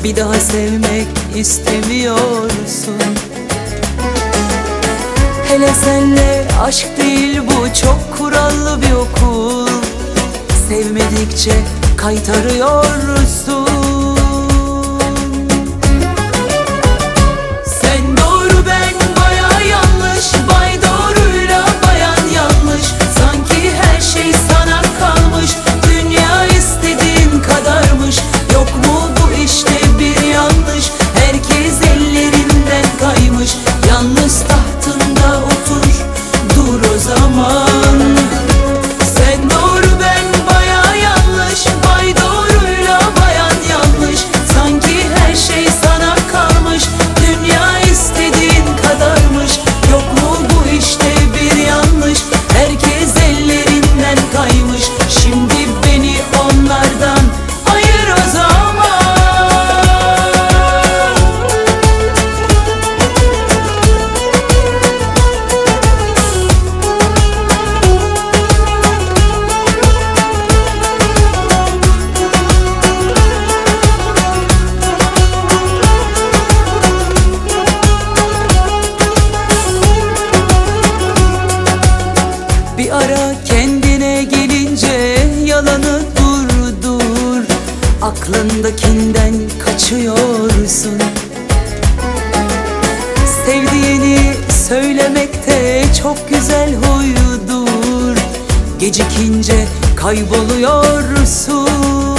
bir daha sevmek istemiyorsun. Hele senle aşk değil bu, çok kurallı bir okul. Sevmedikçe kaytarıyorsun. Sen doğru, ben baya yanlış, bay doğruyla bayan yanlış. Sanki her şey sana kalmış, dünya istediğin kadarmış. Yok mu bu işte bir yanlış, herkes ellerinden kaymış. Yalnız tahtında otur, dur o zaman. Sen doğru, ben baya yanlış, bay doğruyla bayan yanlış. Sanki her şey sana kalmış, dünya istediğin kadarmış. Yok mu bu işte bir yanlış, herkes ellerinden kaymış. Şimdi beni onlardan ayır o zaman. Bir ara kendine gelince yalanı dur. Aklındakinden kaçıyorsun. Sevdiğini söylemekte çok güzel huyudur. Gecikince kayboluyorsun.